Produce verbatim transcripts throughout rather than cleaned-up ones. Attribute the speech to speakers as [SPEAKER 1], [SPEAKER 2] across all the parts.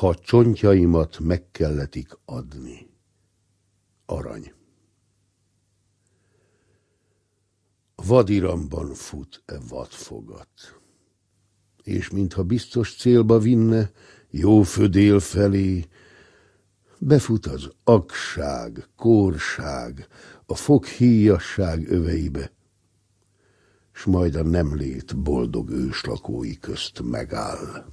[SPEAKER 1] ha csontjaimat meg kelletik adni. Arany. Vadiramban fut e vadfogat, és mintha biztos célba vinne, jó födél felé, befut az agság, kórság, a foghíjasság öveibe, s majd a nemlét boldog őslakói közt megáll.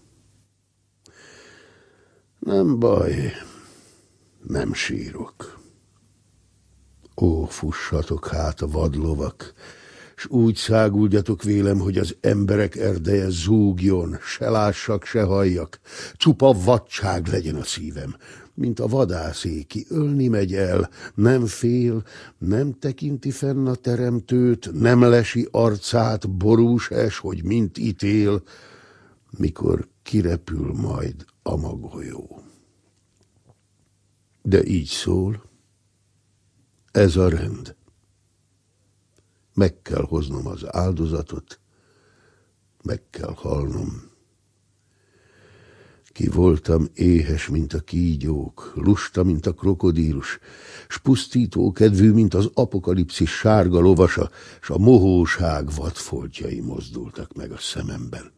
[SPEAKER 1] Nem baj, nem sírok. Ó, fussatok hát a vadlovak, s úgy száguldjatok vélem, hogy az emberek erdeje zúgjon, se lássak, se halljak, csupa vadság legyen a szívem, mint a vadászé, ki ölni megy el, nem fél, nem tekinti fenn a teremtőt, nem lesi arcát borús es, hogy mint ítél, mikor kirepül majd a magolyó. De így szól, ez a rend. Meg kell hoznom az áldozatot, meg kell halnom. Ki voltam éhes, mint a kígyók, lusta, mint a krokodílus, s pusztító kedvű, mint az apokalipszis sárga lovasa, s a mohóság vadfoltjai mozdultak meg a szememben.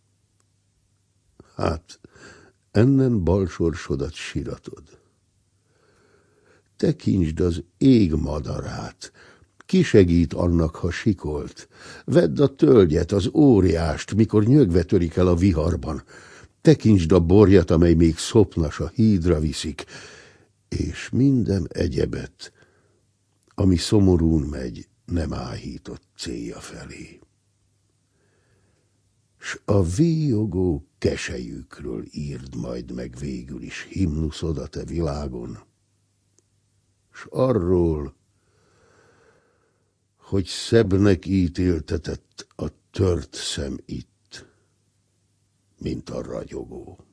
[SPEAKER 1] Hát, ennen balsorsodat siratod. Tekintsd az ég madarát, ki segít annak, ha sikolt? Vedd a tölgyet, az óriást, mikor nyögve törik el a viharban. Tekintsd a borjat, amely még szopnas a hídra viszik, és minden egyebet, ami szomorún megy, nem áhított célja felé. S a víjogó keselyükről írd majd meg végül is himnuszod a te világon, s arról, hogy szebbnek ítéltetett a tört szem itt, mint a ragyogó.